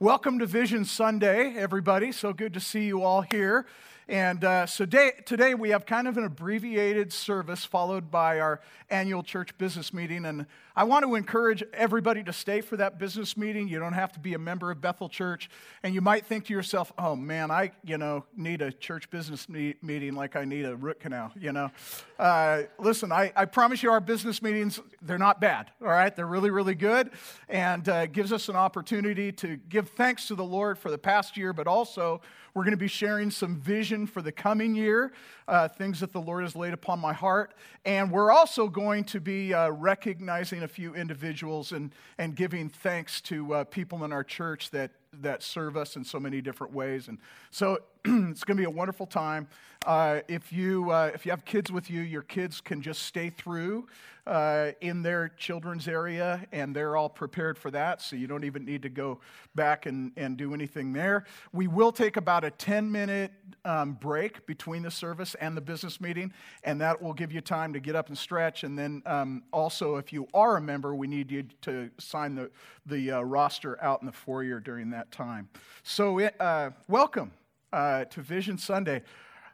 Welcome to Vision Sunday, everybody. So good to see you all here. And today we have kind of an abbreviated service followed by our annual church business meeting. And I want to encourage everybody to stay for that business meeting. You don't have to be a member of Bethel Church. And you might think to yourself, oh man, I need a church business meeting like I need a root canal, Listen, I promise you our business meetings, they're not bad, all right? They're really, really good and gives us an opportunity to give thanks to the Lord for the past year, but also we're going to be sharing some vision for the coming year, things that the Lord has laid upon my heart. And we're also going to be recognizing a few individuals and giving thanks to people in our church that serve us in so many different ways. And so it's going to be a wonderful time. If you have kids with you, your kids can just stay through in their children's area, and they're all prepared for that, so you don't even need to go back and do anything there. We will take about a 10-minute break between the service and the business meeting, and that will give you time to get up and stretch. And then also, if you are a member, we need you to sign the roster out in the foyer during that time. So welcome to Vision Sunday.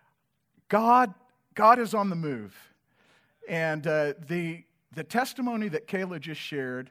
God is on the move. And the testimony that Kayla just shared,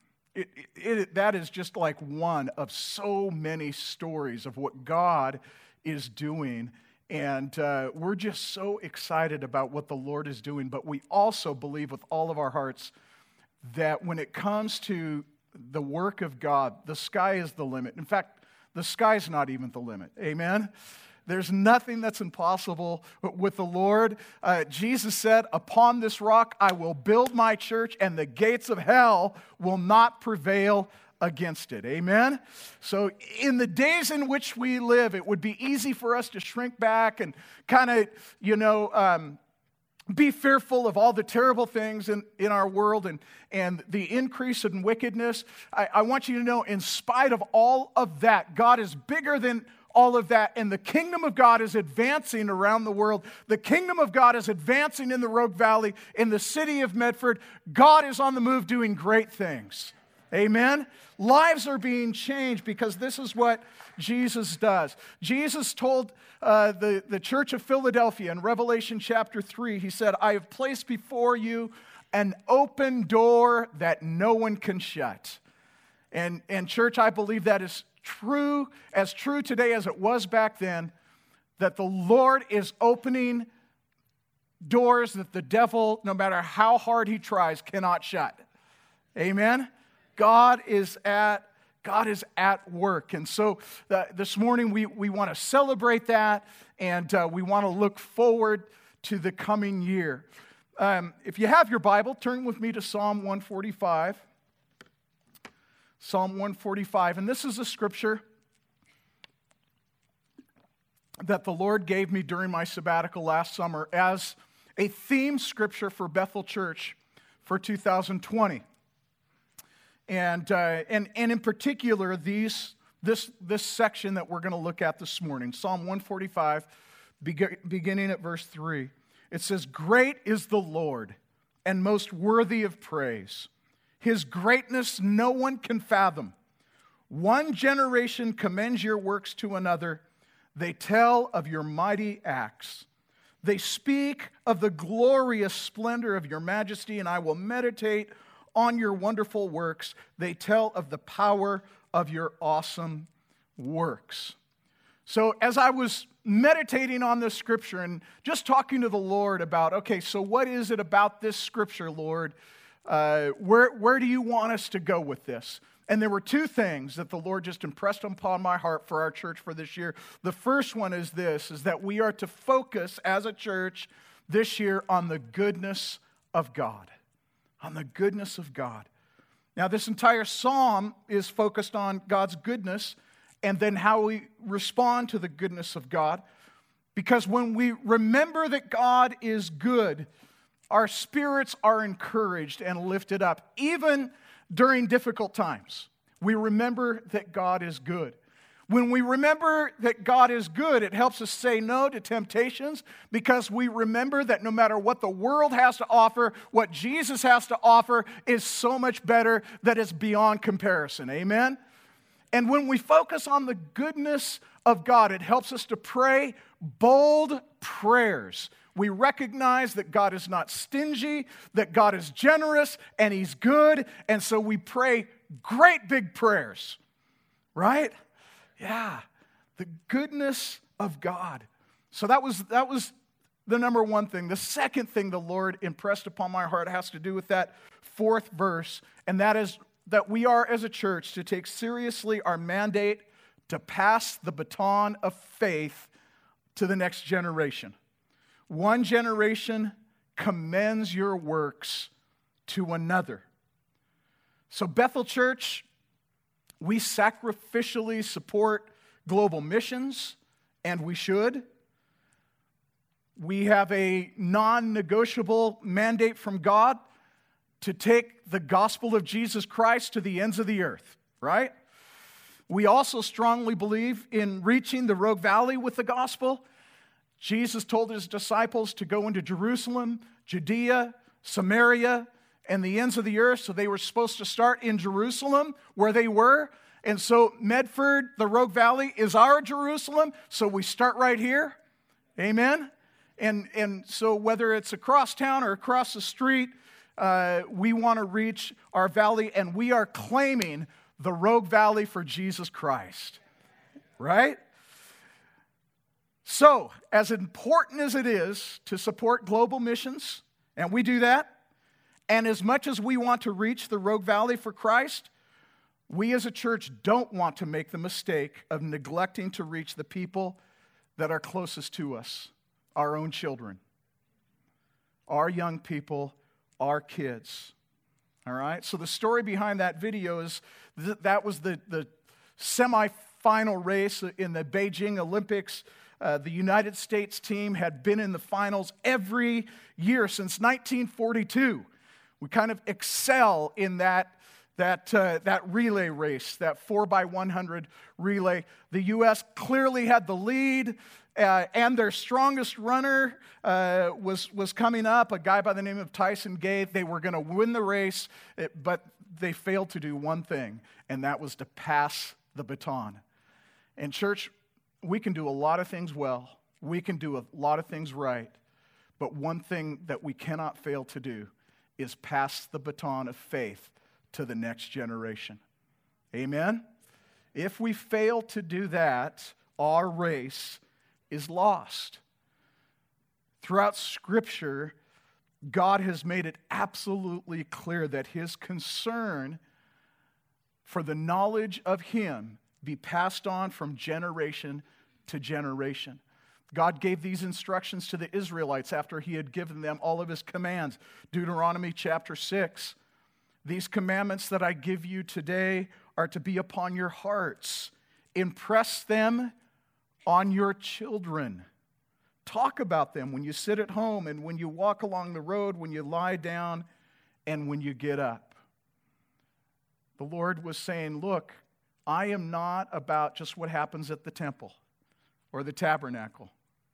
that is just like one of so many stories of what God is doing. And we're just so excited about what the Lord is doing. But we also believe with all of our hearts that when it comes to the work of God, the sky is the limit. In fact, the sky's not even the limit. Amen? There's nothing that's impossible with the Lord. Jesus said, upon this rock I will build my church, and the gates of hell will not prevail against it. Amen? So in the days in which we live, it would be easy for us to shrink back and kind of, be fearful of all the terrible things in our world and the increase in wickedness. I want you to know, in spite of all of that, God is bigger than all of that, and the kingdom of God is advancing around the world. The kingdom of God is advancing in the Rogue Valley, in the city of Medford. God is on the move doing great things. Amen? Lives are being changed because this is what Jesus does. Jesus told the church of Philadelphia in Revelation chapter 3, he said, I have placed before you an open door that no one can shut. And church, I believe that is true today as it was back then, that the Lord is opening doors that the devil, no matter how hard he tries, cannot shut. Amen? God is at work. And so this morning we want to celebrate that, and we want to look forward to the coming year. If you have your Bible, turn with me to Psalm 145. Psalm 145, and this is a scripture that the Lord gave me during my sabbatical last summer as a theme scripture for Bethel Church for 2020. And in particular, this section that we're going to look at this morning, Psalm 145, beginning at verse 3. It says, "Great is the Lord, and most worthy of praise. His greatness no one can fathom. One generation commends your works to another. They tell of your mighty acts. They speak of the glorious splendor of your majesty, and I will meditate on your wonderful works. They tell of the power of your awesome works." So as I was meditating on this scripture and just talking to the Lord about, okay, so what is it about this scripture, Lord? Where do you want us to go with this? And there were two things that the Lord just impressed upon my heart for our church for this year. The first one is this, is that we are to focus as a church this year on the goodness of God. On the goodness of God. Now, this entire psalm is focused on God's goodness and then how we respond to the goodness of God. Because when we remember that God is good, our spirits are encouraged and lifted up. Even during difficult times, we remember that God is good. When we remember that God is good, it helps us say no to temptations because we remember that no matter what the world has to offer, what Jesus has to offer is so much better that it's beyond comparison. Amen? And when we focus on the goodness of God, it helps us to pray bold prayers. We recognize that God is not stingy, that God is generous, and He's good, and so we pray great big prayers, right? Yeah, the goodness of God. So that was the number one thing. The second thing the Lord impressed upon my heart has to do with that fourth verse, and that is that we are, as a church, to take seriously our mandate to pass the baton of faith to the next generation. One generation commends your works to another. So Bethel Church, we sacrificially support global missions, and we should. We have a non-negotiable mandate from God to take the gospel of Jesus Christ to the ends of the earth, right? We also strongly believe in reaching the Rogue Valley with the gospel. Jesus told His disciples to go into Jerusalem, Judea, Samaria, and the ends of the earth. So they were supposed to start in Jerusalem, where they were. And so Medford, the Rogue Valley, is our Jerusalem. So we start right here. Amen? And so whether it's across town or across the street, we want to reach our valley, and we are claiming the Rogue Valley for Jesus Christ. Right? So, as important as it is to support global missions, and we do that, and as much as we want to reach the Rogue Valley for Christ, we as a church don't want to make the mistake of neglecting to reach the people that are closest to us, our own children, our young people, our kids. All right? So the story behind that video is that was the semifinal race in the Beijing Olympics. The United States team had been in the finals every year since 1942. We kind of excel in that relay race, that 4x100 relay. The U.S. clearly had the lead, and their strongest runner was coming up, a guy by the name of Tyson Gay. They were going to win the race, but they failed to do one thing, and that was to pass the baton. And church, we can do a lot of things well. We can do a lot of things right. But one thing that we cannot fail to do is pass the baton of faith to the next generation. Amen? If we fail to do that, our race is lost. Throughout Scripture, God has made it absolutely clear that His concern for the knowledge of Him be passed on from generation to generation. God gave these instructions to the Israelites after He had given them all of His commands. Deuteronomy chapter 6. These commandments that I give you today are to be upon your hearts. Impress them on your children. Talk about them when you sit at home and when you walk along the road, when you lie down, and when you get up. The Lord was saying, look, I am not about just what happens at the temple or the tabernacle.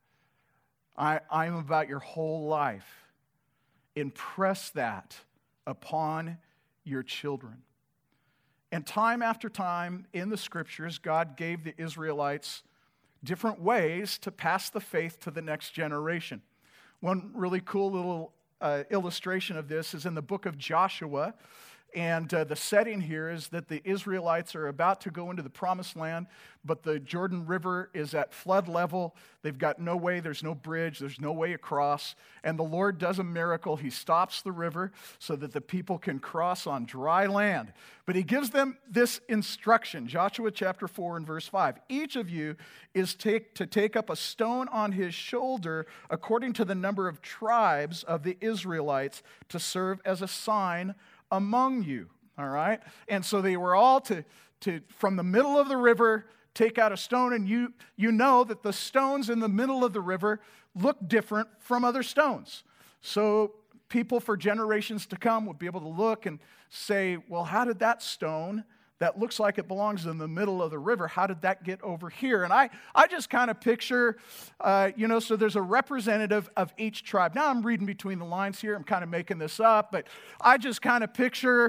I am about your whole life. Impress that upon your children. And time after time in the Scriptures, God gave the Israelites different ways to pass the faith to the next generation. One really cool little illustration of this is in the book of Joshua. And the setting here is that the Israelites are about to go into the promised land, but the Jordan River is at flood level. They've got no way, there's no bridge, there's no way across. And the Lord does a miracle. He stops the river so that the people can cross on dry land. But He gives them this instruction, Joshua chapter 4 and verse 5. Each of you is to take up a stone on his shoulder according to the number of tribes of the Israelites to serve as a sign among you, all right? And so they were all to from the middle of the river, take out a stone, and you know that the stones in the middle of the river look different from other stones. So people for generations to come would be able to look and say, well, how did that stone that looks like it belongs in the middle of the river. How did that get over here? And I just kind of picture, so there's a representative of each tribe. Now I'm reading between the lines here. I'm kind of making this up, but I just kind of picture,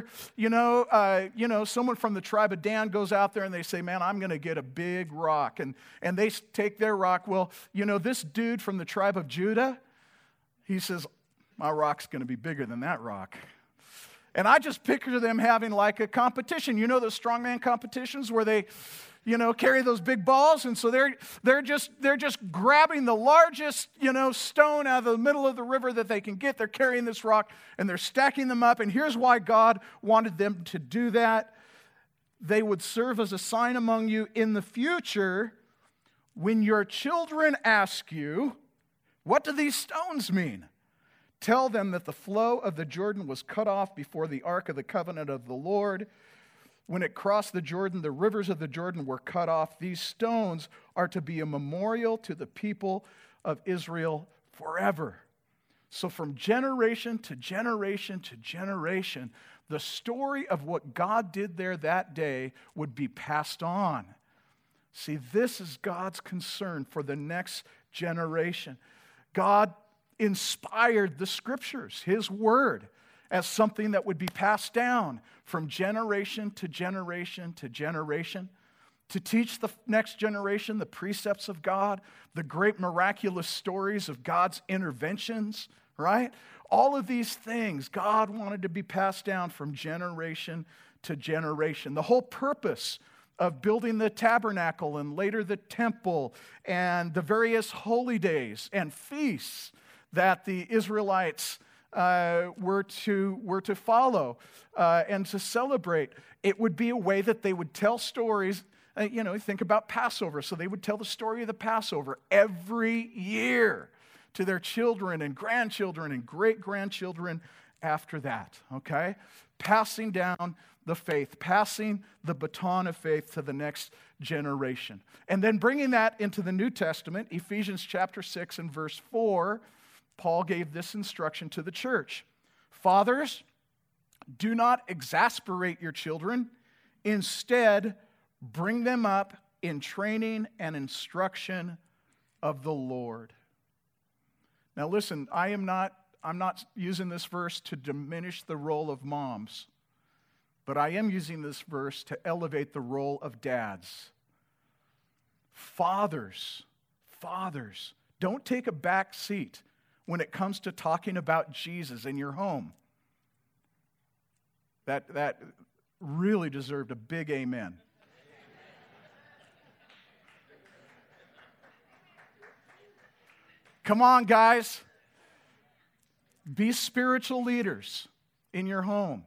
someone from the tribe of Dan goes out there and they say, man, I'm going to get a big rock. And they take their rock. Well, this dude from the tribe of Judah, he says, my rock's going to be bigger than that rock. And I just picture them having like a competition. Those strongman competitions where they, carry those big balls. And so they're just grabbing the largest, stone out of the middle of the river that they can get. They're carrying this rock and they're stacking them up. And here's why God wanted them to do that. They would serve as a sign among you in the future when your children ask you, what do these stones mean? Tell them that the flow of the Jordan was cut off before the ark of the covenant of the Lord. When it crossed the Jordan, the rivers of the Jordan were cut off. These stones are to be a memorial to the people of Israel forever. So from generation to generation to generation, the story of what God did there that day would be passed on. See, this is God's concern for the next generation. God inspired the scriptures, his word, as something that would be passed down from generation to generation to generation, to teach the next generation the precepts of God, the great miraculous stories of God's interventions, right? All of these things God wanted to be passed down from generation to generation. The whole purpose of building the tabernacle and later the temple and the various holy days and feasts that the Israelites were to follow and to celebrate. It would be a way that they would tell stories. Think about Passover. So they would tell the story of the Passover every year to their children and grandchildren and great-grandchildren after that, okay? Passing down the faith, passing the baton of faith to the next generation. And then bringing that into the New Testament, Ephesians chapter 6 and verse 4, Paul gave this instruction to the church. Fathers, do not exasperate your children. Instead, bring them up in training and instruction of the Lord. Now listen, I'm not using this verse to diminish the role of moms, but I am using this verse to elevate the role of dads. Fathers, don't take a back seat when it comes to talking about Jesus in your home. That really deserved a big amen. Come on, guys. Be spiritual leaders in your home.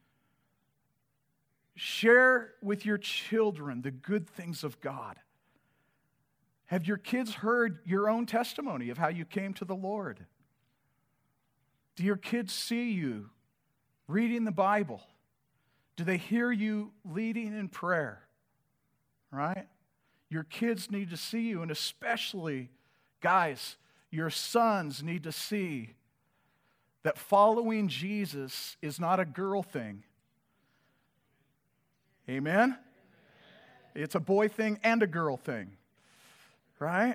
Share with your children the good things of God. Have your kids heard your own testimony of how you came to the Lord? Do your kids see you reading the Bible? Do they hear you leading in prayer? Right? Your kids need to see you, and especially, guys, your sons need to see that following Jesus is not a girl thing. Amen? It's a boy thing and a girl thing. Right?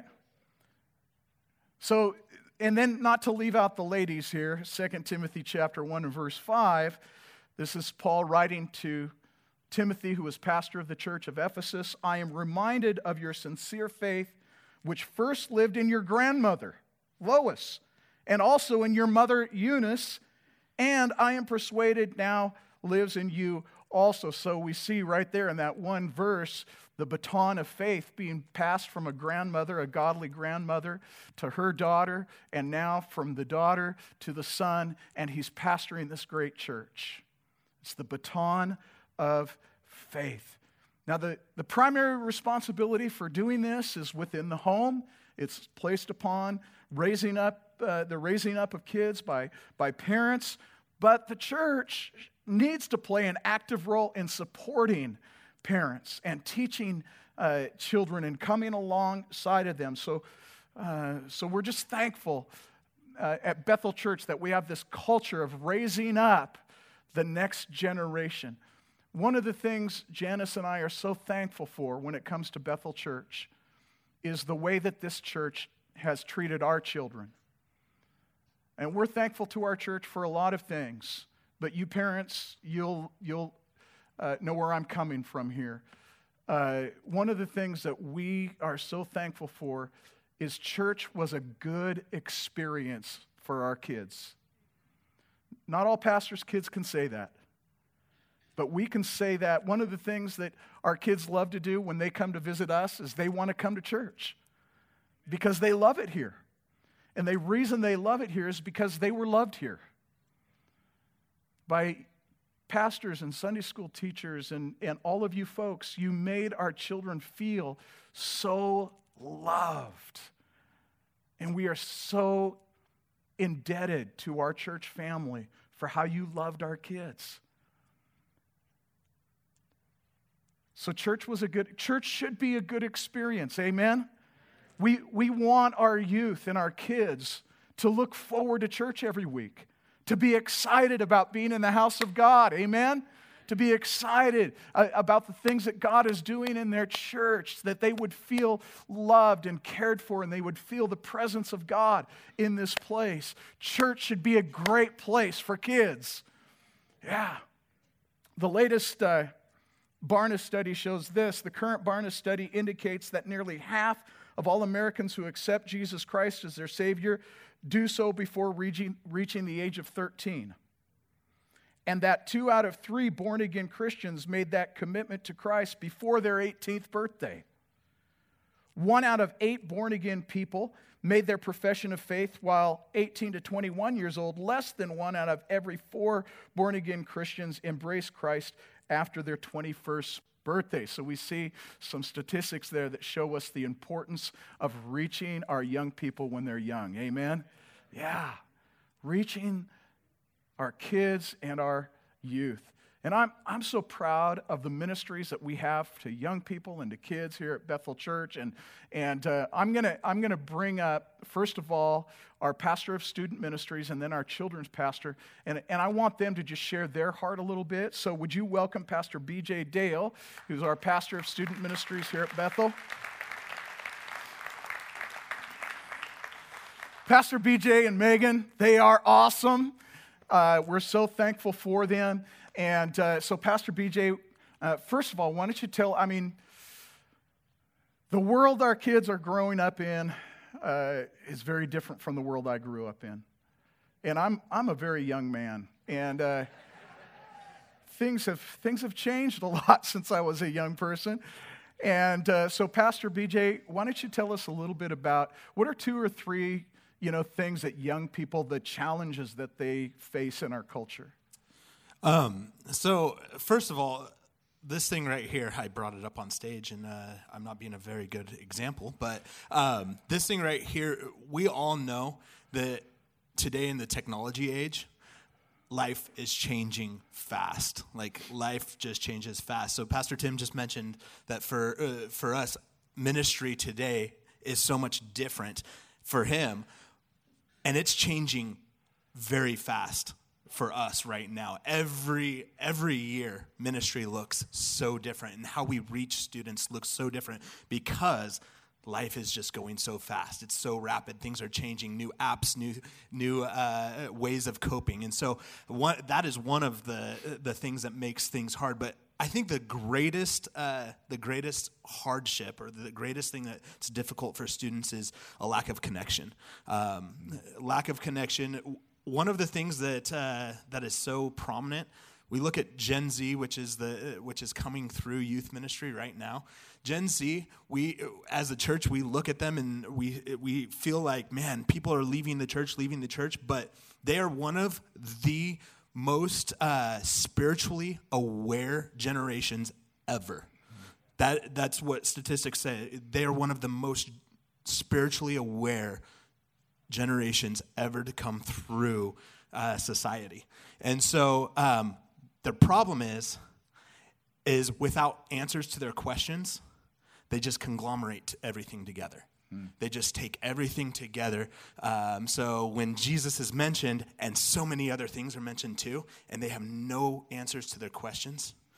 So, and then not to leave out the ladies here, 2 Timothy chapter 1 and verse 5, this is Paul writing to Timothy, who was pastor of the church of Ephesus. I am reminded of your sincere faith, which first lived in your grandmother, Lois, and also in your mother, Eunice, and I am persuaded now lives in you also. So we see right there in that one verse, the baton of faith being passed from a grandmother, a godly grandmother, to her daughter, and now from the daughter to the son, and he's pastoring this great church. It's the baton of faith. Now, the primary responsibility for doing this is within the home. It's placed upon the raising up of kids by parents, but the church needs to play an active role in supporting parents and teaching children and coming alongside of them. So we're just thankful at Bethel Church that we have this culture of raising up the next generation. One of the things Janice and I are so thankful for when it comes to Bethel Church is the way that this church has treated our children. And we're thankful to our church for a lot of things, but you parents, you'll know where I'm coming from here. One of the things that we are so thankful for is church was a good experience for our kids. Not all pastors' kids can say that, but we can say that. One of the things that our kids love to do when they come to visit us is they want to come to church because they love it here. And the reason they love it here is because they were loved here by pastors and Sunday school teachers and all of you folks. You made our children feel so loved. And we are so indebted to our church family for how you loved our kids. So church should be a good experience. Amen? We want our youth and our kids to look forward to church every week, to be excited about being in the house of God. Amen? To be excited about the things that God is doing in their church, that they would feel loved and cared for, and they would feel the presence of God in this place. Church should be a great place for kids. Yeah. The latest Barna study shows this. The current Barna study indicates that nearly half of all Americans who accept Jesus Christ as their Savior do so before reaching the age of 13. And that 2 out of 3 born-again Christians made that commitment to Christ before their 18th birthday. 1 out of 8 born-again people made their profession of faith while 18 to 21 years old. Less than 1 out of every 4 born-again Christians embraced Christ after their 21st birthday. So we see some statistics there that show us the importance of reaching our young people when they're young. Amen? Yeah. Reaching our kids and our youth. And I'm so proud of the ministries that we have to young people and to kids here at Bethel Church. And I'm gonna bring up, first of all, our pastor of student ministries and then our children's pastor. And I want them to just share their heart a little bit. So would you welcome Pastor B.J. Dale, who's our pastor of student ministries here at Bethel. Pastor B.J. and Megan, they are awesome. We're so thankful for them. And so Pastor B.J., first of all, why don't you tell, the world our kids are growing up in is very different from the world I grew up in. And I'm a very young man. And things have changed a lot since I was a young person. And so Pastor B.J., why don't you tell us a little bit about what are 2 or 3 things that young people, the challenges that they face in our culture? So first of all, this thing right here, I brought it up on stage, and I'm not being a very good example, but this thing right here, we all know that today in the technology age, life is changing fast. Like, life just changes fast. So Pastor Tim just mentioned that for us, ministry today is so much different for him, and it's changing very fast for us right now. Every year, ministry looks so different, and how we reach students looks so different because life is just going so fast. It's so rapid. Things are changing. New apps, new ways of coping, and so that is one of the things that makes things hard. But I think the greatest hardship, or the greatest thing that's difficult for students, is a lack of connection. Lack of connection. One of the things that is so prominent, we look at Gen Z, which is coming through youth ministry right now. Gen Z, we as a church, we look at them and we feel like, man, people are leaving the church, but they are one of the most spiritually aware generations ever. That's what statistics say. They are one of the most spiritually aware generations ever to come through society. And so the problem is without answers to their questions, they just conglomerate everything together. They just take everything together. So when Jesus is mentioned, and so many other things are mentioned too, and they have no answers to their questions,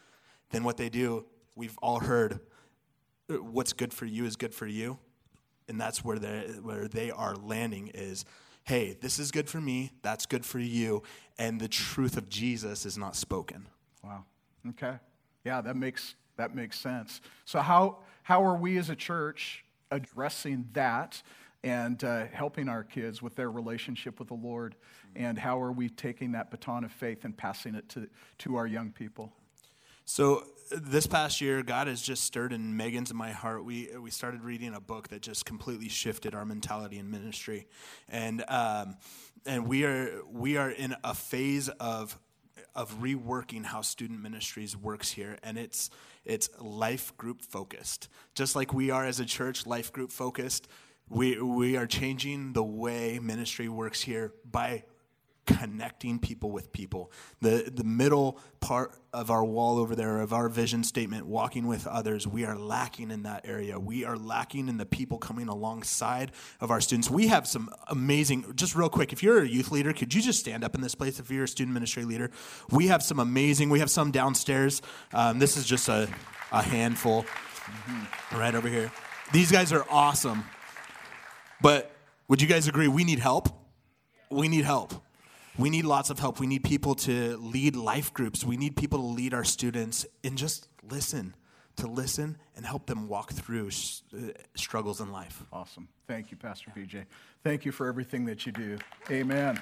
then what they do, we've all heard, what's good for you is good for you. And that's where they are landing is, hey, this is good for me, that's good for you, and the truth of Jesus is not spoken. Wow. Okay. Yeah, that makes sense. So how are we as a church addressing that and helping our kids with their relationship with the Lord? And how are we taking that baton of faith and passing it to our young people? So this past year, God has just stirred in Megan's and my heart. We started reading a book that just completely shifted our mentality in ministry, and we are in a phase of reworking how student ministries works here, and it's life group focused. Just like we are as a church, life group focused. We are changing the way ministry works here by connecting people with people. The middle part of our wall over there, of our vision statement, walking with others, we are lacking in that area. We are lacking in the people coming alongside of our students. We have some amazing, just real quick, if you're a youth leader, could you just stand up in this place if you're a student ministry leader? We have some downstairs. This is just a handful right over here. These guys are awesome. But would you guys agree we need help? We need help. We need lots of help. We need people to lead life groups. We need people to lead our students and just listen and help them walk through struggles in life. Awesome. Thank you, Pastor BJ. Thank you for everything that you do. Amen.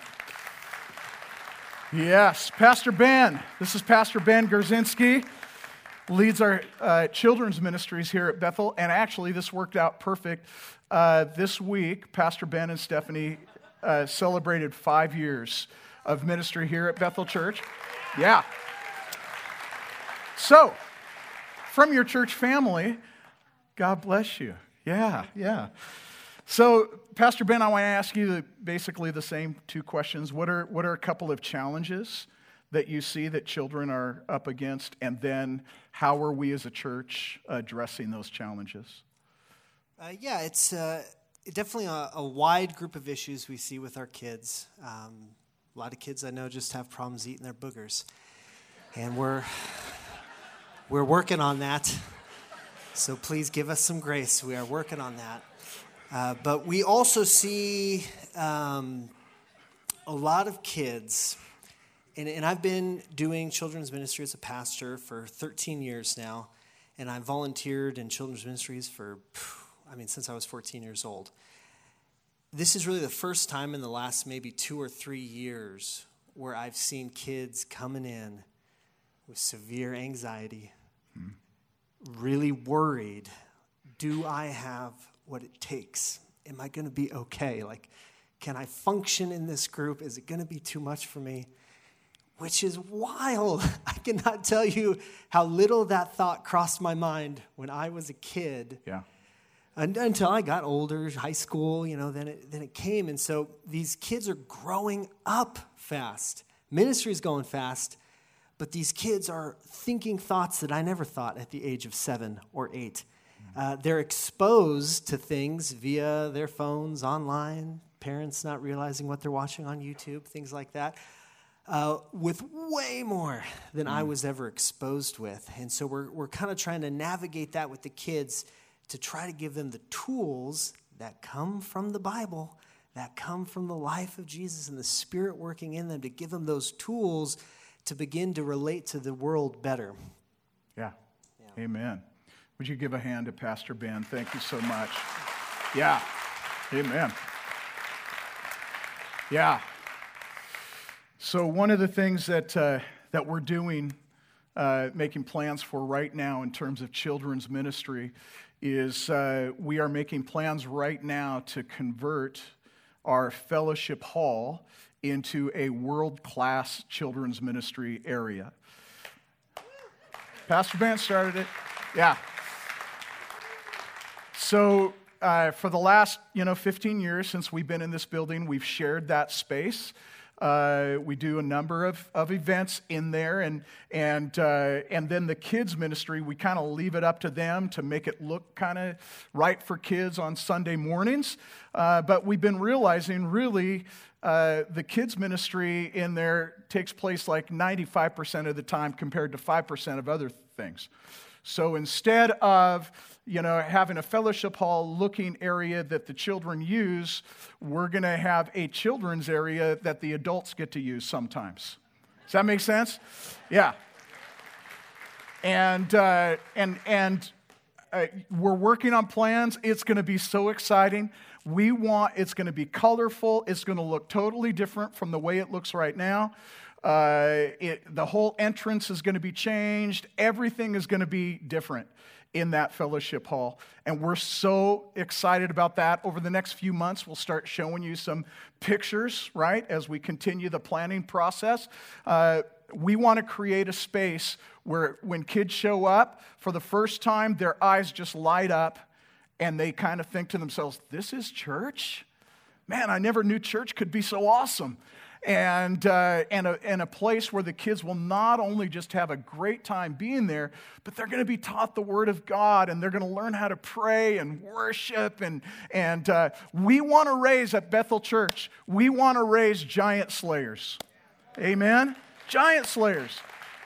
Yes, Pastor Ben. This is Pastor Ben Gerzinski. Leads our children's ministries here at Bethel. And actually, this worked out perfect. This week, Pastor Ben and Stephanie celebrated 5 years of ministry here at Bethel Church. Yeah. So, from your church family, God bless you. Yeah. So, Pastor Ben, I want to ask you basically the same 2 questions. What are a couple of challenges that you see that children are up against? And then, how are we as a church addressing those challenges? It's definitely a wide group of issues we see with our kids. A lot of kids I know just have problems eating their boogers. And we're working on that. So please give us some grace. We are working on that. But we also see a lot of kids, and I've been doing children's ministry as a pastor for 13 years now, and I've volunteered in children's ministries since I was 14 years old. This is really the first time in the last maybe 2 or 3 years where I've seen kids coming in with severe anxiety, really worried. Do I have what it takes? Am I going to be okay? Can I function in this group? Is it going to be too much for me? Which is wild. I cannot tell you how little that thought crossed my mind when I was a kid. Yeah. Until I got older, high school, then it came. And so these kids are growing up fast. Ministry is going fast, but these kids are thinking thoughts that I never thought at the age of 7 or 8. They're exposed to things via their phones, online, parents not realizing what they're watching on YouTube, things like that, with way more than I was ever exposed with. And so we're kind of trying to navigate that with the kids to try to give them the tools that come from the Bible, that come from the life of Jesus and the Spirit working in them, to give them those tools to begin to relate to the world better. Yeah. Amen. Would you give a hand to Pastor Ben? Thank you so much. Yeah. Amen. Yeah. So one of the things that we're doing, making plans for right now in terms of children's ministry is we are making plans right now to convert our fellowship hall into a world-class children's ministry area. Pastor Ben started it. Yeah. So for the last 15 years since we've been in this building, we've shared that space. We do a number of events in there, and then the kids ministry, we kind of leave it up to them to make it look kind of right for kids on Sunday mornings. But we've been realizing really the kids ministry in there takes place like 95% of the time compared to 5% of other things. So instead of, having a fellowship hall looking area that the children use, we're going to have a children's area that the adults get to use sometimes. Does that make sense? Yeah. And we're working on plans. It's going to be so exciting. It's going to be colorful. It's going to look totally different from the way it looks right now. The whole entrance is going to be changed. Everything is going to be different in that fellowship hall. And we're so excited about that. Over the next few months, we'll start showing you some pictures, right, as we continue the planning process. We want to create a space where when kids show up, for the first time, their eyes just light up and they kind of think to themselves, this is church? Man, I never knew church could be so awesome. And a place where the kids will not only just have a great time being there, but they're going to be taught the Word of God, and they're going to learn how to pray and worship. And we want to raise at Bethel Church, we want to raise giant slayers. Amen? Giant slayers.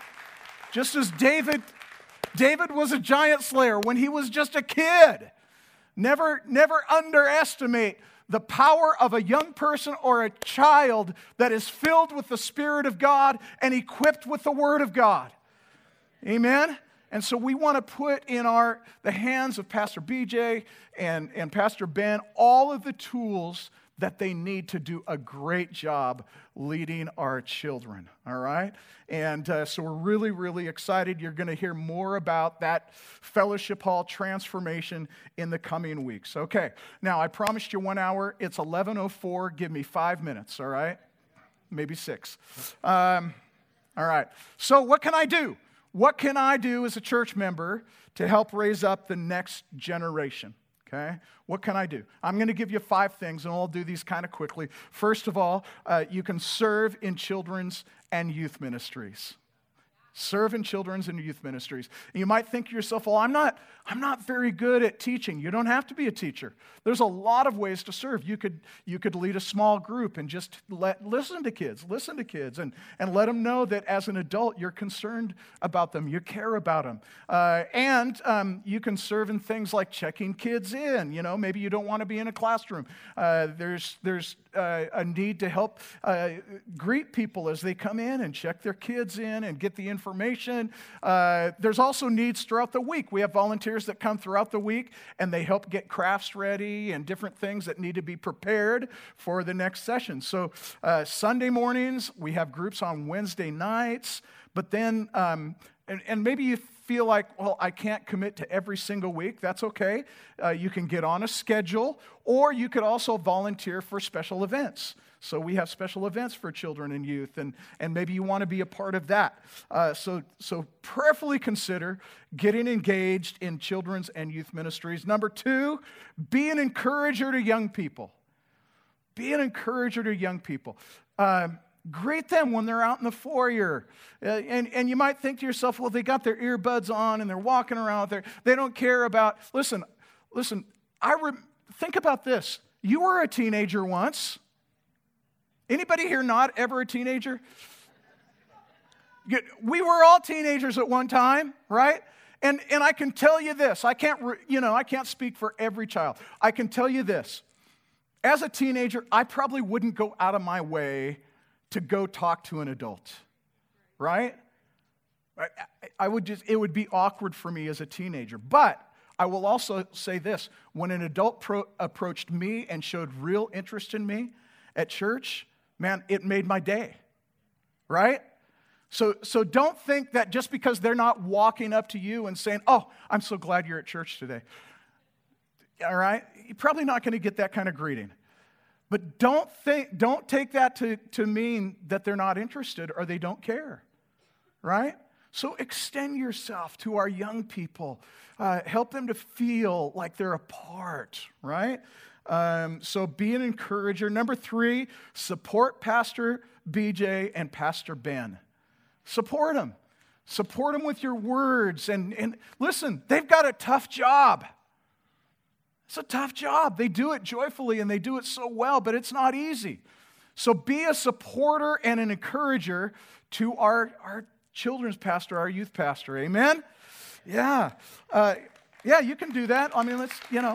Just as David was a giant slayer when he was just a kid. Never underestimate the power of a young person or a child that is filled with the Spirit of God and equipped with the Word of God. Amen? And so we want to put in the hands of Pastor BJ and Pastor Ben all of the tools that they need to do a great job leading our children, all right? And so we're really, really excited. You're going to hear more about that fellowship hall transformation in the coming weeks. Okay, now I promised you 1 hour. It's 11:04. Give me 5 minutes, all right? Maybe 6. All right, so what can I do? What can I do as a church member to help raise up the next generation? Okay, what can I do? I'm going to give you 5 things, and I'll do these kind of quickly. First of all, you can serve in children's and youth ministries. Serve in children's and youth ministries. And you might think to yourself, well, I'm not very good at teaching. You don't have to be a teacher. There's a lot of ways to serve. You could lead a small group and just listen to kids, and let them know that as an adult, you're concerned about them, you care about them. And you can serve in things like checking kids in. Maybe you don't want to be in a classroom. There's a need to help greet people as they come in and check their kids in and get the information. There's also needs throughout the week. We have volunteers that come throughout the week, and they help get crafts ready and different things that need to be prepared for the next session. So Sunday mornings, we have groups on Wednesday nights, but then, and maybe you feel like, well, I can't commit to every single week. That's okay. You can get on a schedule, or you could also volunteer for special events. So we have special events for children and youth, and maybe you want to be a part of that. So prayerfully consider getting engaged in children's and youth ministries. Number 2, be an encourager to young people. Be an encourager to young people. Greet them when they're out in the foyer. And you might think to yourself, well, they got their earbuds on and they're walking around there. They don't care about, listen, think about this. You were a teenager once. Anybody here not ever a teenager? We were all teenagers at one time, right? And I can tell you this. I can't speak for every child. I can tell you this. As a teenager, I probably wouldn't go out of my way to go talk to an adult, right? It would be awkward for me as a teenager. But I will also say this. When an adult approached me and showed real interest in me at church, man, it made my day, right? So don't think that just because they're not walking up to you and saying, oh, I'm so glad you're at church today. All right? You're probably not going to get that kind of greeting. But don't take that to mean that they're not interested or they don't care, right? So extend yourself to our young people. Help them to feel like they're a part, right? So be an encourager. Number 3, support Pastor BJ and Pastor Ben. Support them. Support them with your words. And listen, they've got a tough job. It's a tough job. They do it joyfully and they do it so well, but it's not easy. So be a supporter and an encourager to our children's pastor, our youth pastor. Amen? Yeah. You can do that. I mean, let's.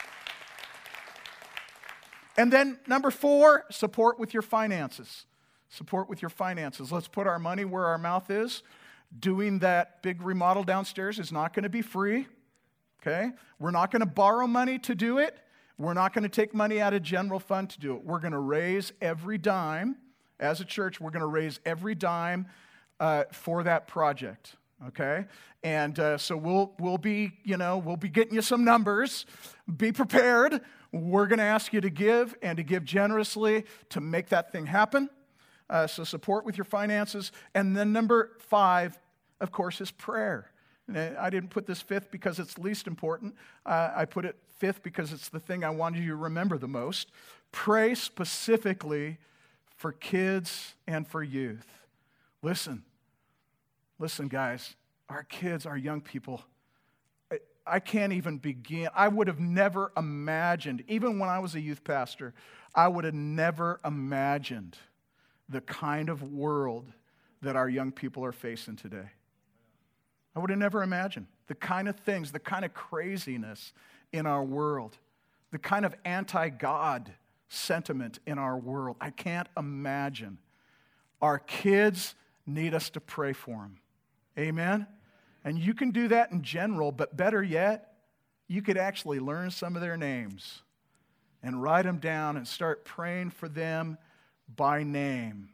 And then number 4, support with your finances. Support with your finances. Let's put our money where our mouth is. Doing that big remodel downstairs is not going to be free. Okay? We're not going to borrow money to do it. We're not going to take money out of general fund to do it. We're going to raise every dime. As a church, we're going to raise every dime for that project. Okay? And so we'll be getting you some numbers. Be prepared. We're going to ask you to give and to give generously to make that thing happen. So support with your finances. And then number 5, of course, is prayer. And I didn't put this 5th because it's least important. I put it 5th because it's the thing I wanted you to remember the most. Pray specifically for kids and for youth. Listen, guys, our kids, our young people, I can't even begin. I would have never imagined, even when I was a youth pastor, I would have never imagined the kind of world that our young people are facing today. I would have never imagined the kind of things, the kind of craziness in our world, the kind of anti-God sentiment in our world. I can't imagine. Our kids need us to pray for them. Amen? And you can do that in general, but better yet, you could actually learn some of their names and write them down and start praying for them by name.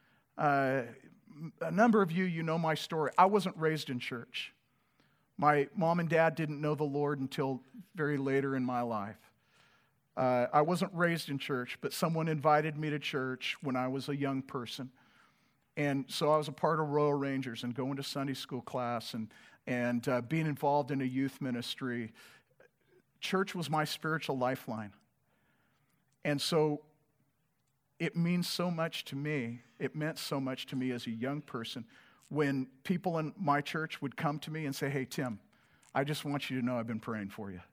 A number of you know my story. I wasn't raised in church. My mom and dad didn't know the Lord until very later in my life. I wasn't raised in church, but someone invited me to church when I was a young person. And so I was a part of Royal Rangers and going to Sunday school class and being involved in a youth ministry. Church was my spiritual lifeline. And so it means so much to me. It meant so much to me as a young person when people in my church would come to me and say, "Hey, Tim, I just want you to know I've been praying for you."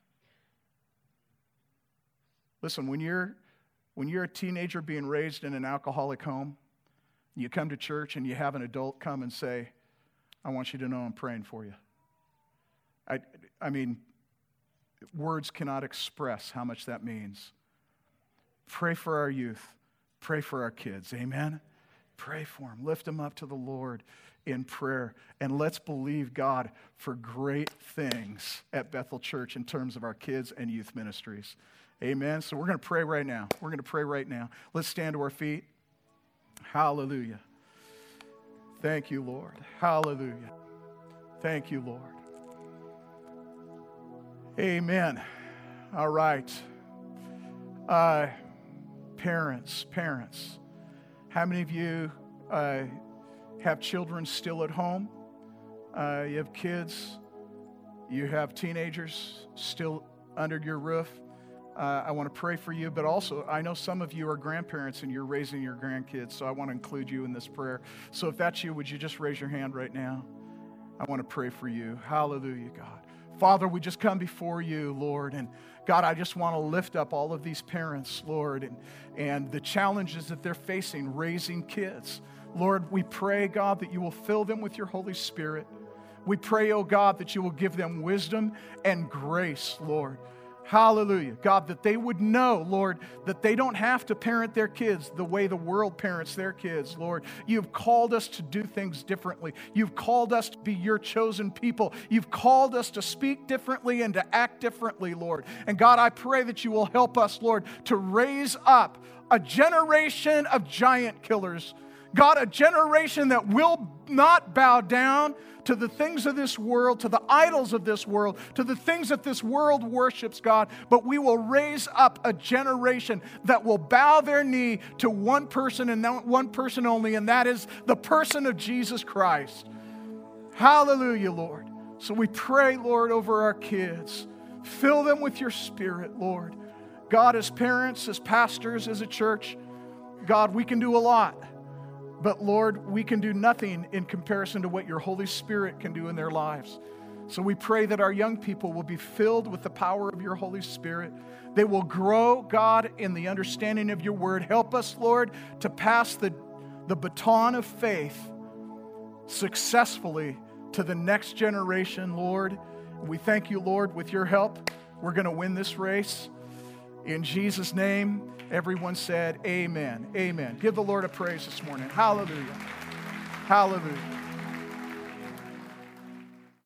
Listen, when you're a teenager being raised in an alcoholic home, you come to church and you have an adult come and say, "I want you to know I'm praying for you." I mean, words cannot express how much that means. Pray for our youth. Pray for our kids. Amen? Pray for them. Lift them up to the Lord in prayer. And let's believe God for great things at Bethel Church in terms of our kids and youth ministries. Amen? So we're going to pray right now. We're going to pray right now. Let's stand to our feet. Hallelujah. Thank you, Lord. Hallelujah. Thank you, Lord. Amen. All right. Parents, how many of you have children still at home? You have kids, you have teenagers still under your roof. I want to pray for you, but also I know some of you are grandparents and you're raising your grandkids, so I want to include you in this prayer. So if that's you, would you just raise your hand right now? I want to pray for you. Hallelujah, God. Father, we just come before you, Lord, and God, I just want to lift up all of these parents, Lord, and the challenges that they're facing raising kids. Lord, we pray, God, that you will fill them with your Holy Spirit. We pray, oh God, that you will give them wisdom and grace, Lord. Hallelujah. God, that they would know, Lord, that they don't have to parent their kids the way the world parents their kids, Lord. You've called us to do things differently. You've called us to be your chosen people. You've called us to speak differently and to act differently, Lord. And God, I pray that you will help us, Lord, to raise up a generation of giant killers. God, a generation that will not bow down to the things of this world, to the idols of this world, to the things that this world worships, God, but we will raise up a generation that will bow their knee to one person and one person only, and that is the person of Jesus Christ. Hallelujah, Lord. So we pray, Lord, over our kids. Fill them with your Spirit, Lord. God, as parents, as pastors, as a church, God, we can do a lot. But Lord, we can do nothing in comparison to what your Holy Spirit can do in their lives. So we pray that our young people will be filled with the power of your Holy Spirit. They will grow, God, in the understanding of your word. Help us, Lord, to pass the baton of faith successfully to the next generation, Lord. We thank you, Lord, with your help, we're going to win this race. In Jesus' name, everyone said amen. Amen. Give the Lord a praise this morning. Hallelujah. Hallelujah.